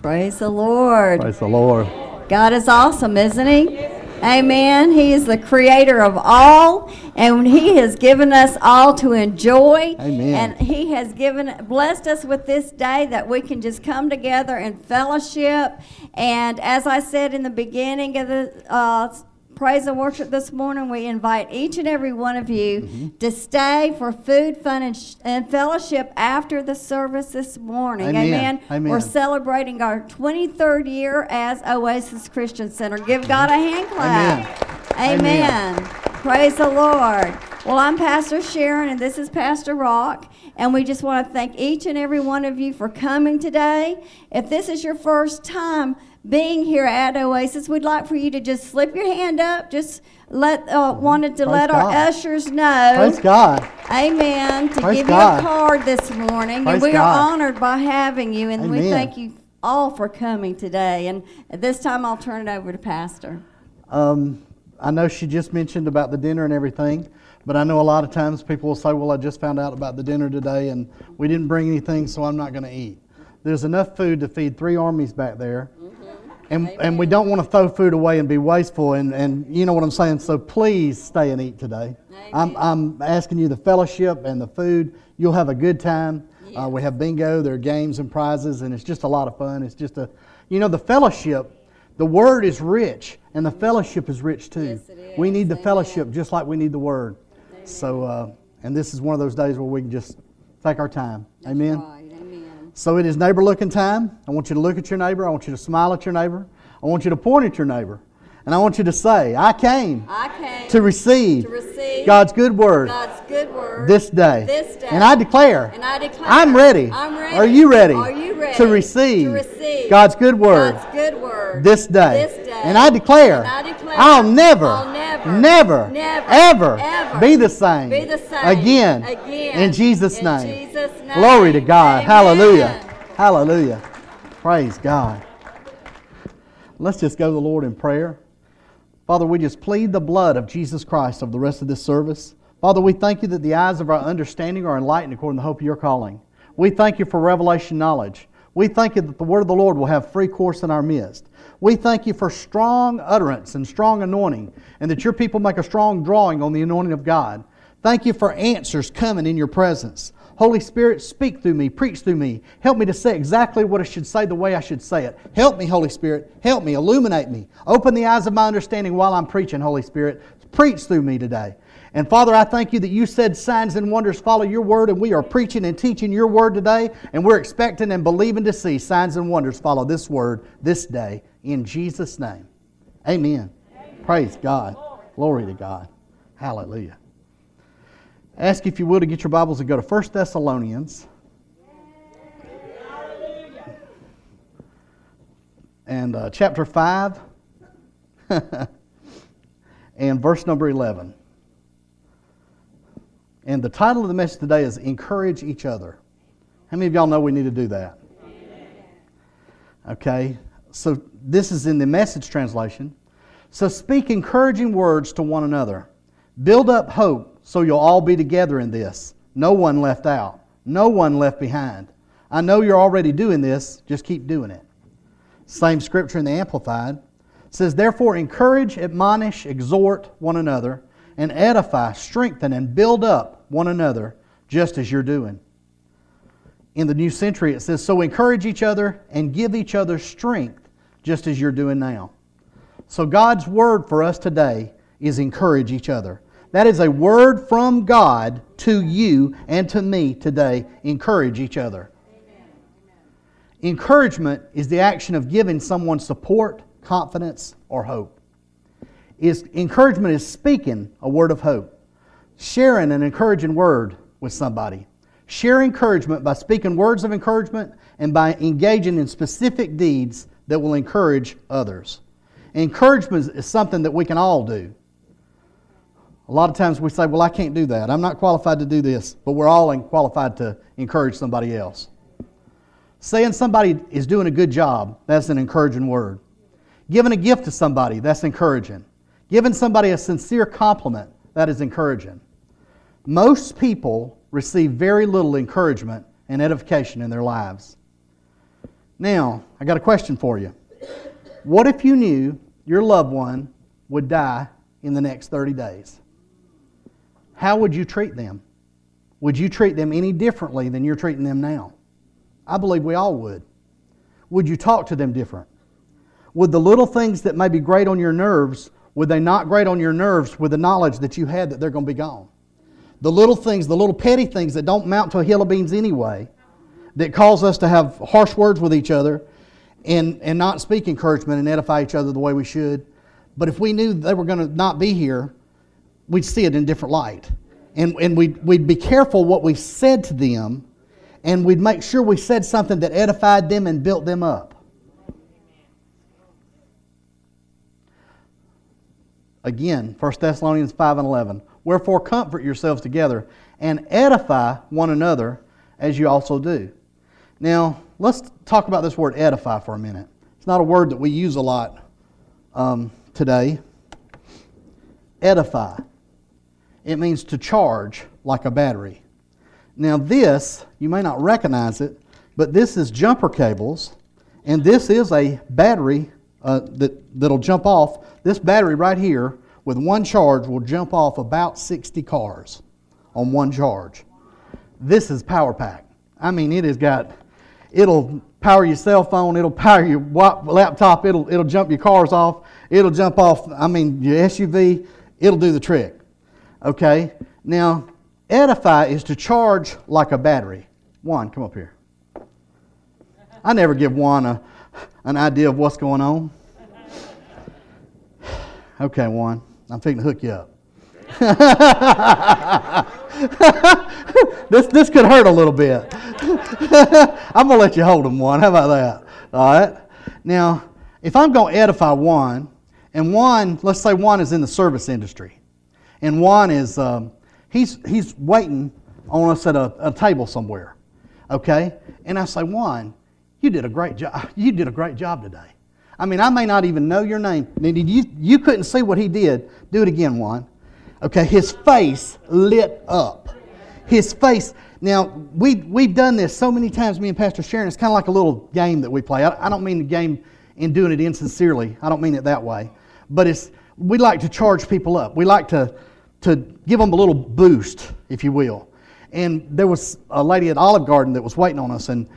Praise the Lord. Praise the Lord. God is awesome, isn't He? Amen. He is the creator of all, and He has given us all to enjoy. Amen. And He has blessed us with this day that we can just come together and fellowship. And as I said in the beginning of the praise and worship this morning, we invite each and every one of you to stay for food, fun, and fellowship after the service this morning. Amen. Amen. We're celebrating our 23rd year as Oasis Christian Center. Give God a hand clap. Amen. Praise the Lord. Well, I'm Pastor Sharon, and this is Pastor Rock, and we just want to thank each and every one of you for coming today. If this is your first time being here at Oasis, we'd like for you to just slip your hand up. Just wanted to let our ushers know. Praise God. Amen. To Praise give God. you a card this morning. Praise And we God. are honored by having you, and we Amen. thank you all for coming today. And at this time, I'll turn it over to Pastor. I know she just mentioned about the dinner and everything, but I know a lot of times people will say, well, I just found out about the dinner today and we didn't bring anything, so I'm not going to eat. There's enough food to feed 3 armies back there. And we don't want to throw food away and be wasteful, and you know what I'm saying. So please stay and eat today. I'm asking you the fellowship and the food. You'll have a good time. Yes. We have bingo, there are games and prizes, and it's just a lot of fun. It's just the fellowship. The Word is rich, and the fellowship is rich too. Yes, it is. We need the Amen. fellowship just like we need the Word. Amen. So, and this is one of those days where we can just take our time. That's Amen. right. Amen. So it is neighbor looking time. I want you to look at your neighbor. I want you to smile at your neighbor. I want you to point at your neighbor. And I want you to say, I came to receive God's good word this day. And I declare, I'm ready. Are you ready to receive God's good word this day? And I declare, I'll never, ever be the same again in Jesus' name. Glory to God. Hallelujah. Hallelujah. Praise God. Let's just go to the Lord in prayer. Father, we just plead the blood of Jesus Christ over the rest of this service. Father, we thank you that the eyes of our understanding are enlightened according to the hope of your calling. We thank you for revelation knowledge. We thank you that the word of the Lord will have free course in our midst. We thank you for strong utterance and strong anointing, and that your people make a strong drawing on the anointing of God. Thank you for answers coming in your presence. Holy Spirit, speak through me, preach through me. Help me to say exactly what I should say the way I should say it. Help me, Holy Spirit. Help me, illuminate me. Open the eyes of my understanding while I'm preaching, Holy Spirit. Preach through me today. And Father, I thank you that you said signs and wonders follow your word, and we are preaching and teaching your word today, and we're expecting and believing to see signs and wonders follow this word this day in Jesus' name. Amen. Praise God. Glory to God. Hallelujah. Ask, if you will, to get your Bibles and go to 1 Thessalonians. And chapter 5 and verse number 11. And the title of the message today is Encourage Each Other. How many of y'all know we need to do that? Okay, so this is in the Message translation. So speak encouraging words to one another. Build up hope so you'll all be together in this. No one left out. No one left behind. I know you're already doing this. Just keep doing it. Same scripture in the Amplified. It says, therefore encourage, admonish, exhort one another, and edify, strengthen, and build up one another, just as you're doing. In the New Century it says, so encourage each other and give each other strength, just as you're doing now. So God's word for us today is encourage each other. That is a word from God to you and to me today. Encourage each other. Amen. Encouragement is the action of giving someone support, confidence, or hope. Encouragement is speaking a word of hope. Sharing an encouraging word with somebody. Share encouragement by speaking words of encouragement and by engaging in specific deeds that will encourage others. Encouragement is something that we can all do. A lot of times we say, well, I can't do that. I'm not qualified to do this. But we're all qualified to encourage somebody else. Saying somebody is doing a good job, that's an encouraging word. Giving a gift to somebody, that's encouraging. Giving somebody a sincere compliment, that is encouraging. Most people receive very little encouragement and edification in their lives. Now, I got a question for you. What if you knew your loved one would die in the next 30 days? How would you treat them? Would you treat them any differently than you're treating them now? I believe we all would. Would you talk to them different? Would the little things that may be grate on your nerves, would they not grate on your nerves with the knowledge that you had that they're going to be gone? The little things, the little petty things that don't mount to a hill of beans anyway, that cause us to have harsh words with each other and not speak encouragement and edify each other the way we should. But if we knew they were going to not be here, we'd see it in a different light. And we'd be careful what we said to them, and we'd make sure we said something that edified them and built them up. Again, 1 Thessalonians 5:11. Wherefore comfort yourselves together and edify one another as you also do. Now, let's talk about this word edify for a minute. It's not a word that we use a lot today. Edify. It means to charge like a battery. Now this, you may not recognize it, but this is jumper cables, and this is a battery that'll jump off. This battery right here, with one charge, will jump off about 60 cars on one charge. This is power pack. I mean, it'll power your cell phone, it'll power your laptop, it'll jump your cars off, it'll jump off, your SUV, it'll do the trick. Okay? Now, edify is to charge like a battery. Juan, come up here. I never give Juan an idea of what's going on. Okay, Juan, I'm fixing to hook you up. This could hurt a little bit. I'm going to let you hold him, Juan. How about that? All right? Now, if I'm going to edify Juan, and Juan, let's say Juan is in the service industry, and Juan is, he's waiting on us at a table somewhere, okay? And I say, Juan, you did a great job. You did a great job today. I mean, I may not even know your name. You couldn't see what he did. Do it again, Juan. Okay, his face lit up. His face. Now, we've done this so many times, me and Pastor Sharon. It's kind of like a little game that we play. I don't mean the game in doing it insincerely. I don't mean it that way. But we like to charge people up. We like to give them a little boost, if you will. And there was a lady at Olive Garden that was waiting on us, and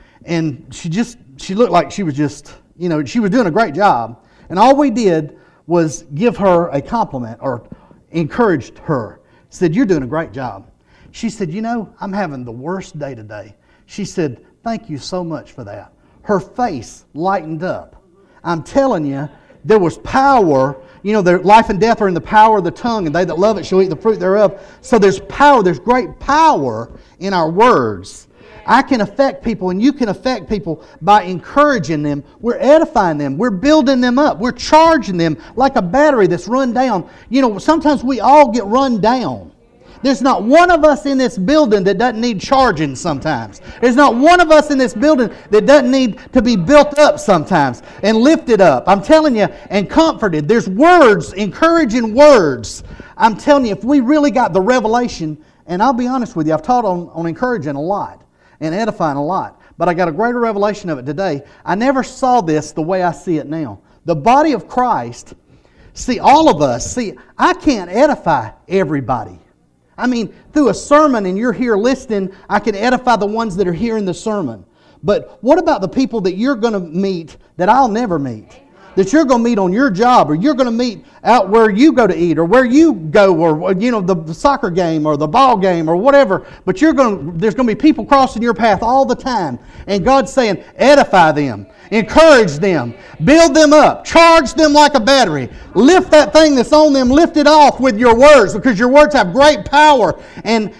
she looked like she was just, she was doing a great job. And all we did was give her a compliment or encouraged her. Said, you're doing a great job. She said, I'm having the worst day today. She said, thank you so much for that. Her face lightened up. I'm telling you, there was power. Life and death are in the power of the tongue, and they that love it shall eat the fruit thereof. So there's power, there's great power in our words. I can affect people, and you can affect people by encouraging them. We're edifying them. We're building them up. We're charging them like a battery that's run down. Sometimes we all get run down. There's not one of us in this building that doesn't need charging sometimes. There's not one of us in this building that doesn't need to be built up sometimes and lifted up. I'm telling you, and comforted. There's words, encouraging words. I'm telling you, if we really got the revelation, and I'll be honest with you, I've taught on encouraging a lot and edifying a lot, but I got a greater revelation of it today. I never saw this the way I see it now. The body of Christ, all of us, I can't edify everybody. Through a sermon, and you're here listening, I can edify the ones that are hearing the sermon. But what about the people that you're going to meet that I'll never meet? That you're going to meet on your job, or you're going to meet out where you go to eat, or where you go, or the soccer game, or the ball game, or whatever. But there's going to be people crossing your path all the time. And God's saying, edify them, encourage them, build them up, charge them like a battery. Lift that thing that's on them, lift it off with your words, because your words have great power. And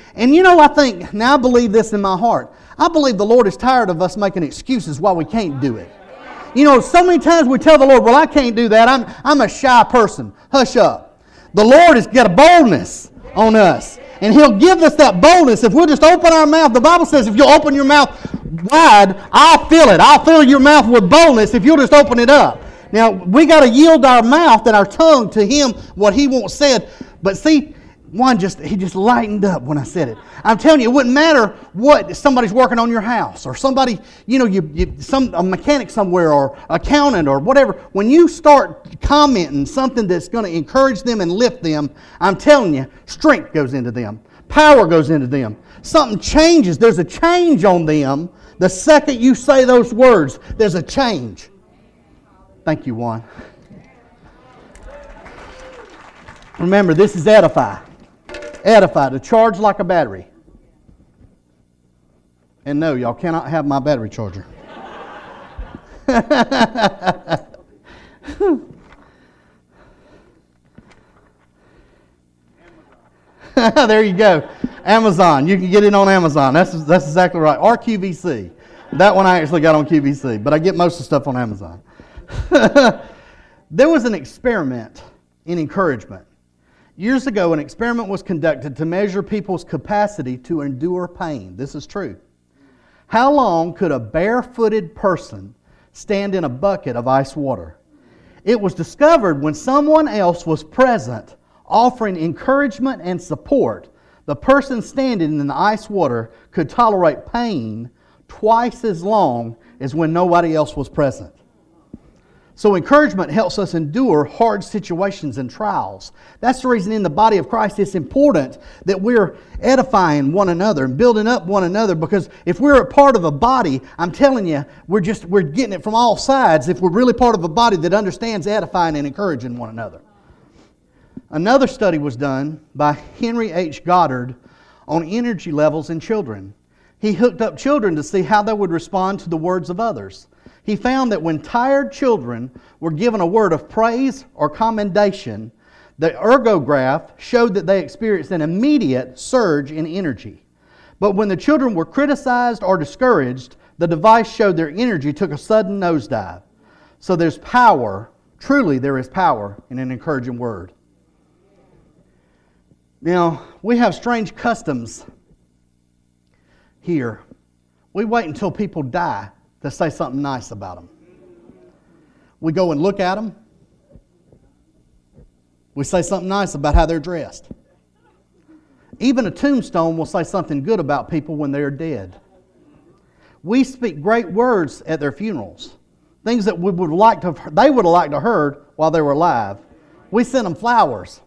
I believe this in my heart. I believe the Lord is tired of us making excuses why we can't do it. So many times we tell the Lord, well, I can't do that. I'm a shy person. Hush up. The Lord has got a boldness on us. And He'll give us that boldness if we'll just open our mouth. The Bible says if you'll open your mouth wide, I'll fill it. I'll fill your mouth with boldness if you'll just open it up. Now, we got to yield our mouth and our tongue to Him, what He wants said. But see, He just lightened up when I said it. I'm telling you, it wouldn't matter what somebody's working on your house or somebody, a mechanic somewhere or accountant or whatever. When you start commenting something that's going to encourage them and lift them, I'm telling you, strength goes into them. Power goes into them. Something changes. There's a change on them. The second you say those words, there's a change. Thank you, Juan. Remember, this is edify. Edify, to charge like a battery. And no, y'all cannot have my battery charger. There you go. Amazon. You can get it on Amazon. That's exactly right. Or QVC. That one I actually got on QVC, but I get most of the stuff on Amazon. There was an experiment in encouragement. Years ago, an experiment was conducted to measure people's capacity to endure pain. This is true. How long could a barefooted person stand in a bucket of ice water? It was discovered when someone else was present, offering encouragement and support. The person standing in the ice water could tolerate pain twice as long as when nobody else was present. So encouragement helps us endure hard situations and trials. That's the reason in the body of Christ it's important that we're edifying one another and building up one another, because if we're a part of a body, I'm telling you, we're getting it from all sides if we're really part of a body that understands edifying and encouraging one another. Another study was done by Henry H. Goddard on energy levels in children. He hooked up children to see how they would respond to the words of others. He found that when tired children were given a word of praise or commendation, the ergograph showed that they experienced an immediate surge in energy. But when the children were criticized or discouraged, the device showed their energy took a sudden nosedive. So there's power, truly there is power in an encouraging word. Now, we have strange customs here. We wait until people die to say something nice about them. We go and look at them. We say something nice about how they're dressed. Even a tombstone will say something good about people when they're dead. We speak great words at their funerals. Things that they would have liked to have heard while they were alive. We send them flowers.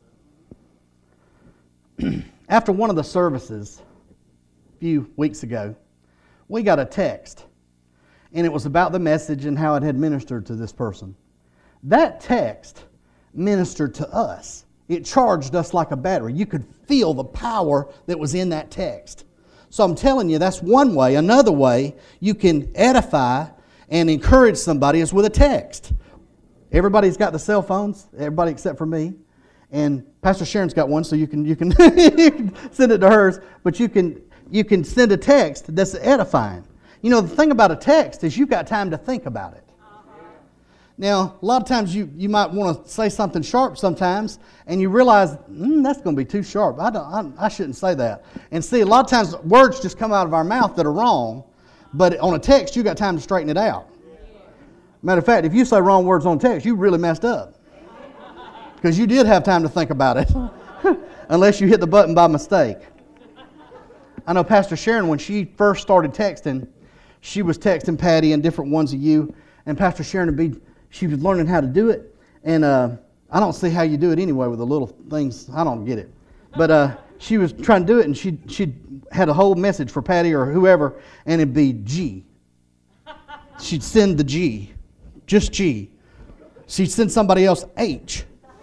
After one of the services a few weeks ago, we got a text. And it was about the message and how it had ministered to this person. That text ministered to us. It charged us like a battery. You could feel the power that was in that text. So I'm telling you, that's one way. Another way you can edify and encourage somebody is with a text. Everybody's got the cell phones, everybody except for me. And Pastor Sharon's got one, so you can you can send it to hers. But you can send a text that's edifying. You know, the thing about a text is you've got time to think about it. Now, a lot of times you might want to say something sharp sometimes, and you realize, that's going to be too sharp. I shouldn't say that. And see, a lot of times words just come out of our mouth that are wrong, but on a text, you got time to straighten it out. Matter of fact, if you say wrong words on text, you really messed up. Because you did have time to think about it, unless you hit the button by mistake. I know Pastor Sharon, when she first started texting, she was texting Patty and different ones of you, and Pastor Sharon she was learning how to do it, and I don't see how you do it anyway with the little things. I don't get it. But she was trying to do it, and she had a whole message for Patty or whoever, and it'd be G. She'd send the G, just G. She'd send somebody else H.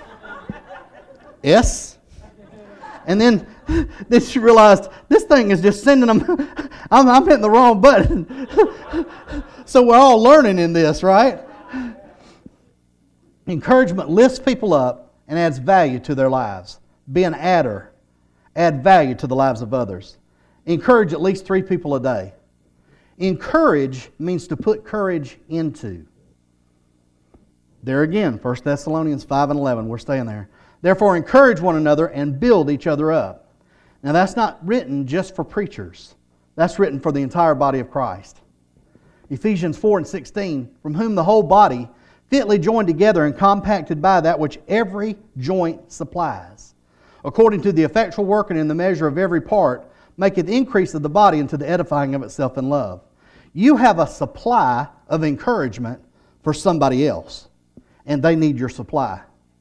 S. And then she realized this thing is just sending them. I'm hitting the wrong button. So we're all learning in this, right? Encouragement lifts people up and adds value to their lives. Be an adder. Add value to the lives of others. Encourage at least 3 people a day. Encourage means to put courage into. There again, 1 Thessalonians 5:11. We're staying there. Therefore, encourage one another and build each other up. Now, that's not written just for preachers. That's written for the entire body of Christ. Ephesians 4:16, from whom the whole body, fitly joined together and compacted by that which every joint supplies, according to the effectual working in the measure of every part, maketh increase of the body unto the edifying of itself in love. You have a supply of encouragement for somebody else, and they need your supply.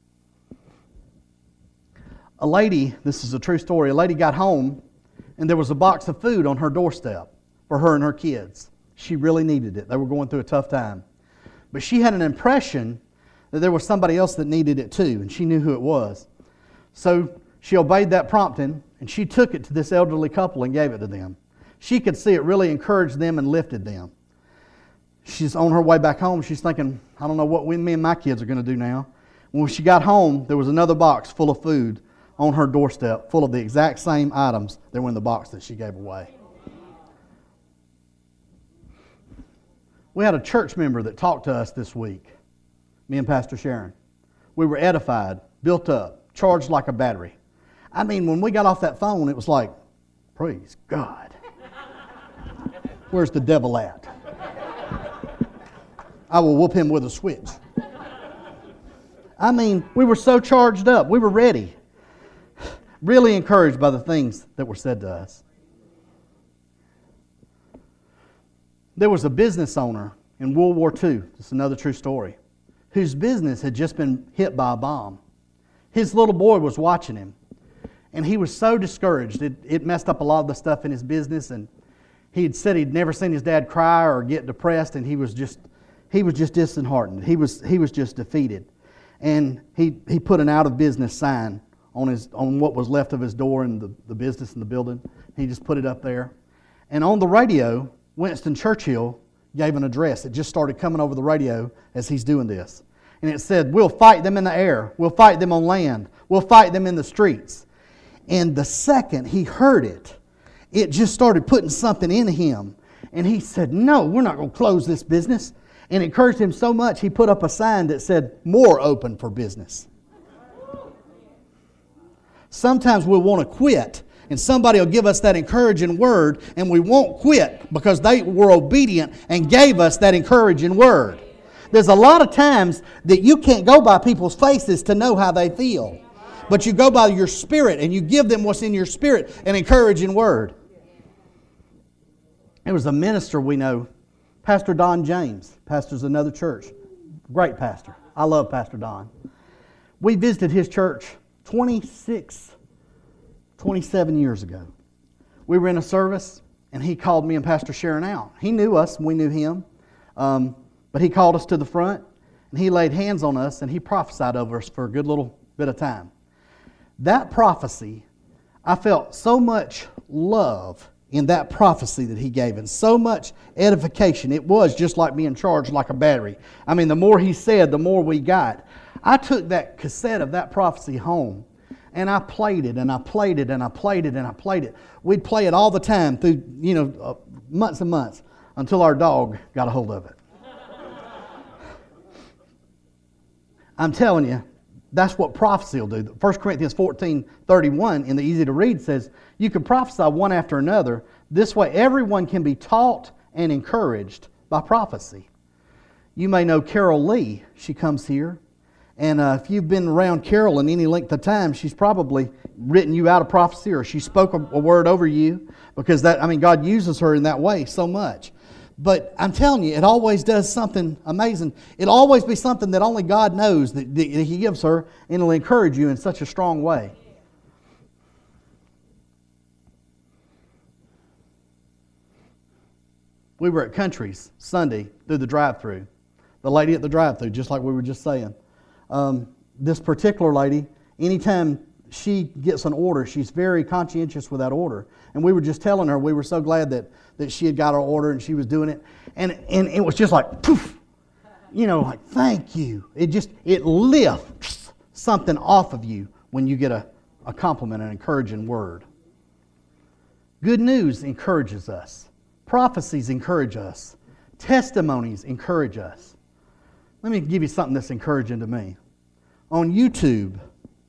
A lady, this is a true story, a lady got home and there was a box of food on her doorstep for her and her kids. She really needed it. They were going through a tough time. But she had an impression that there was somebody else that needed it too, and she knew who it was. So she obeyed that prompting, and she took it to this elderly couple and gave it to them. She could see it really encouraged them and lifted them. She's on her way back home. She's thinking, I don't know what me and my kids are going to do now. When she got home, there was another box full of food on her doorstep, full of the exact same items that were in the box that she gave away. We had a church member that talked to us this week, me and Pastor Sharon. We were edified, built up, charged like a battery. I mean, when we got off that phone, it was like, praise God. Where's the devil at? I will whoop him with a switch. I mean, we were so charged up. We were ready. Really encouraged by the things that were said to us. There was a business owner in World War II, this is another true story, whose business had just been hit by a bomb. His little boy was watching him, and he was so discouraged. It messed up a lot of the stuff in his business, and he had said he'd never seen his dad cry or get depressed, and he was just disheartened. He was just defeated. And he put an out of business sign on what was left of his door in the business in the building. He just put it up there. And on the radio, Winston Churchill gave an address. It just started coming over the radio as he's doing this. And it said, we'll fight them in the air. We'll fight them on land. We'll fight them in the streets. And the second he heard it, it just started putting something in him. And he said, no, we're not going to close this business. And it encouraged him so much, he put up a sign that said, more open for business. Sometimes we'll want to quit, and somebody will give us that encouraging word, and we won't quit because they were obedient and gave us that encouraging word. There's a lot of times that you can't go by people's faces to know how they feel, but you go by your spirit, and you give them what's in your spirit, an encouraging word. There was a minister we know, Pastor Don James, pastors another church. Great pastor. I love Pastor Don. We visited his church 27 years ago. We were in a service, and he called me and Pastor Sharon out. He knew us, and we knew him. But he called us to the front, and he laid hands on us, and he prophesied over us for a good little bit of time. That prophecy, I felt so much love in that prophecy that he gave, and so much edification. It was just like being charged like a battery. I mean, the more he said, the more we got. I took that cassette of that prophecy home, and I played it, and I played it, and I played it, and I played it. We'd play it all the time through, months and months until our dog got a hold of it. I'm telling you, that's what prophecy will do. 1 Corinthians 14:31 in the easy to read says, you can prophesy one after another. This way everyone can be taught and encouraged by prophecy. You may know Carol Lee. She comes here. And if you've been around Carol in any length of time, she's probably written you out a prophecy, or she spoke a word over you, because God uses her in that way so much. But I'm telling you, it always does something amazing. It'll always be something that only God knows that He gives her, and it'll encourage you in such a strong way. We were at Country's Sunday through the drive-thru. The lady at the drive-thru, just like we were just saying. This particular lady, anytime she gets an order, she's very conscientious with that order. And we were just telling her we were so glad that she had got our order and she was doing it. And it was just like, poof, like, thank you. It lifts something off of you when you get a compliment, an encouraging word. Good news encourages us. Prophecies encourage us. Testimonies encourage us. Let me give you something that's encouraging to me. On YouTube,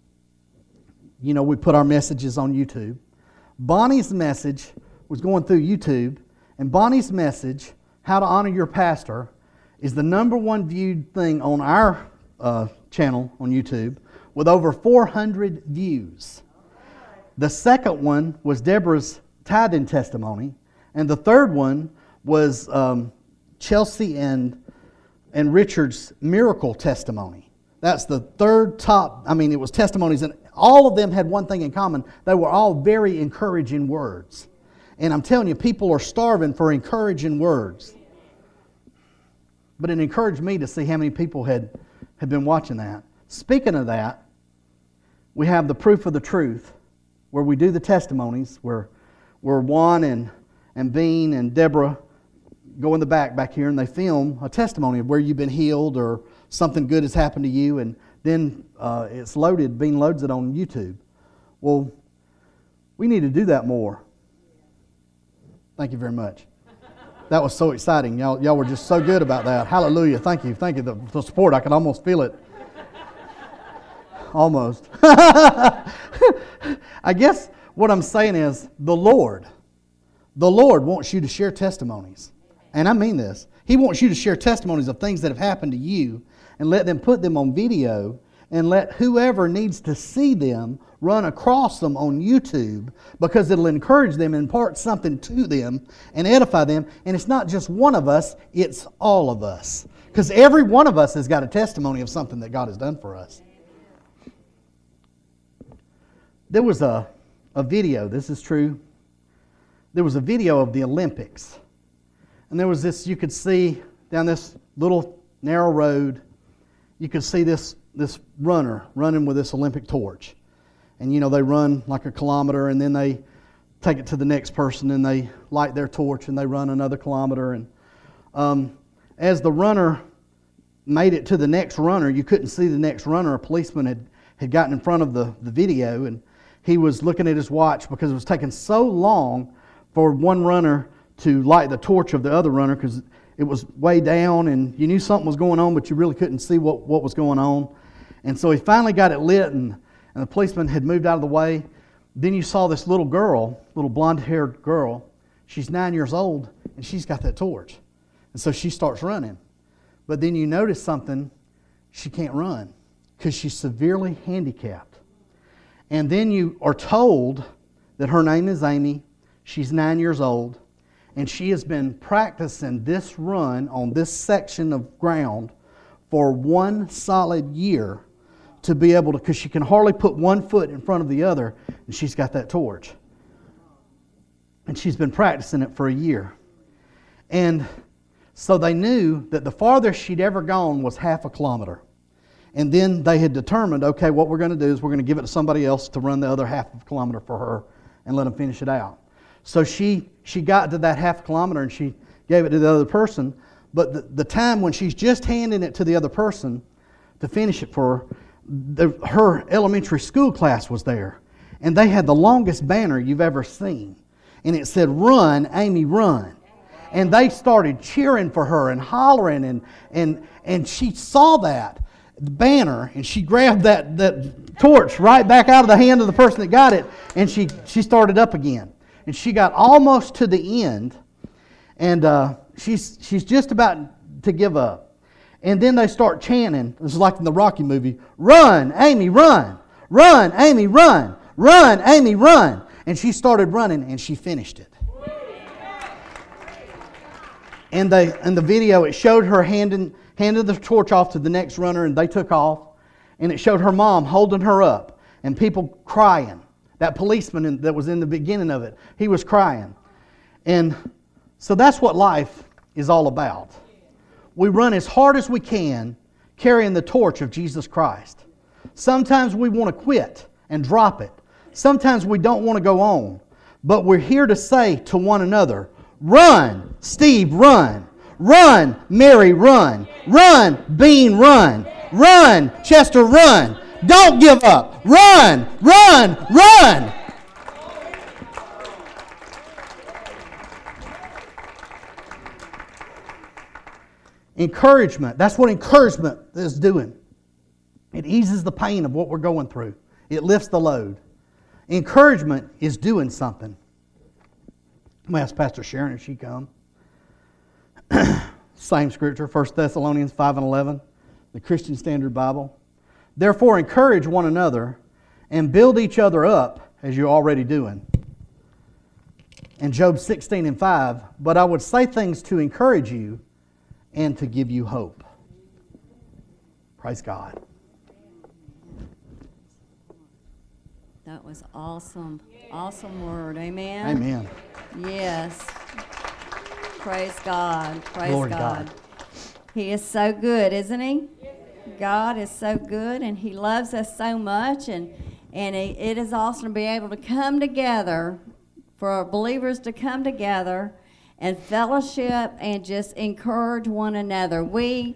we put our messages on YouTube. Bonnie's message was going through YouTube, and Bonnie's message, How to Honor Your Pastor, is the #1 viewed thing on our channel on YouTube with over 400 views. The second one was Deborah's tithing testimony. And the third one was Chelsea and Richard's miracle testimony. That's the third top. I mean, it was testimonies, and all of them had one thing in common. They were all very encouraging words. And I'm telling you, people are starving for encouraging words. But it encouraged me to see how many people had been watching that. Speaking of that, we have the proof of the truth, where we do the testimonies, where Juan and Bean and Deborah go in the back here, and they film a testimony of where you've been healed or something good has happened to you, and then it's loaded. Bean loads it on YouTube. Well, we need to do that more. Thank you very much. That was so exciting. Y'all were just so good about that. Hallelujah. Thank you. The support. I could almost feel it. Almost. I guess what I'm saying is the Lord wants you to share testimonies. And I mean this. He wants you to share testimonies of things that have happened to you and let them put them on video and let whoever needs to see them run across them on YouTube, because it'll encourage them and impart something to them and edify them. And it's not just one of us, it's all of us. Because every one of us has got a testimony of something that God has done for us. There was a video, this is true. There was a video of the Olympics. And there was this, you could see down this little narrow road, you could see this runner running with this Olympic torch. And you know, they run like a kilometer, and then they take it to the next person and they light their torch and they run another kilometer. And as the runner made it to the next runner, you couldn't see the next runner. A policeman had gotten in front of the video, and he was looking at his watch because it was taking so long for one runner to light the torch of the other runner, because it was way down and you knew something was going on, but you really couldn't see what was going on. And so he finally got it lit, and the policeman had moved out of the way. Then you saw this little girl, little blonde-haired girl. She's 9 years old, and she's got that torch. And so she starts running. But then you notice something, she can't run because she's severely handicapped. And then you are told that her name is Amy, she's 9 years old, and she has been practicing this run on this section of ground for 1 solid year to be able to, because she can hardly put one foot in front of the other, and she's got that torch. And she's been practicing it for a year. And so they knew that the farthest she'd ever gone was half a kilometer. And then they had determined, okay, what we're going to do is we're going to give it to somebody else to run the other half of a kilometer for her and let them finish it out. So she got to that half kilometer and she gave it to the other person. But the time when she's just handing it to the other person to finish it for her, her elementary school class was there. And they had the longest banner you've ever seen. And it said, "Run, Amy, run." And they started cheering for her and hollering. And she saw that banner, and she grabbed that torch right back out of the hand of the person that got it, and she started up again. And she got almost to the end, and she's just about to give up. And then they start chanting. This is like in the Rocky movie. "Run, Amy, run. Run, Amy, run. Run, Amy, run." And she started running, and she finished it. And in the video, it showed her handing the torch off to the next runner, and they took off. And it showed her mom holding her up, and people crying. That policeman that was in the beginning of it, he was crying. And so that's what life is all about. We run as hard as we can, carrying the torch of Jesus Christ. Sometimes we want to quit and drop it. Sometimes we don't want to go on. But we're here to say to one another, "Run, Steve, run. Run, Mary, run. Run, Bean, run. Run, Chester, run. Don't give up. Run, run, run." Encouragement. That's what encouragement is doing. It eases the pain of what we're going through. It lifts the load. Encouragement is doing something. I'm going to ask Pastor Sharon if she come. Same scripture, 1 Thessalonians 5:11, the Christian Standard Bible. "Therefore encourage one another and build each other up as you're already doing. And Job 16:5, but I would say things to encourage you and to give you hope. Praise God. That was awesome. Awesome word. Amen. Amen. Yes. Praise God. Praise Glory to God. God. He is so good, isn't he? God is so good, and he loves us so much, and it is awesome to be able to come together, for our believers to come together and fellowship and just encourage one another. We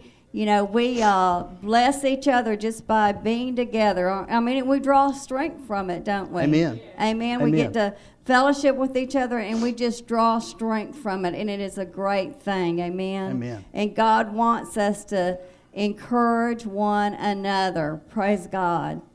bless each other just by being together. I mean, we draw strength from it, don't we? Amen. Amen. We get to fellowship with each other, and we just draw strength from it, and it is a great thing. Amen. Amen. And God wants us to encourage one another. Praise God.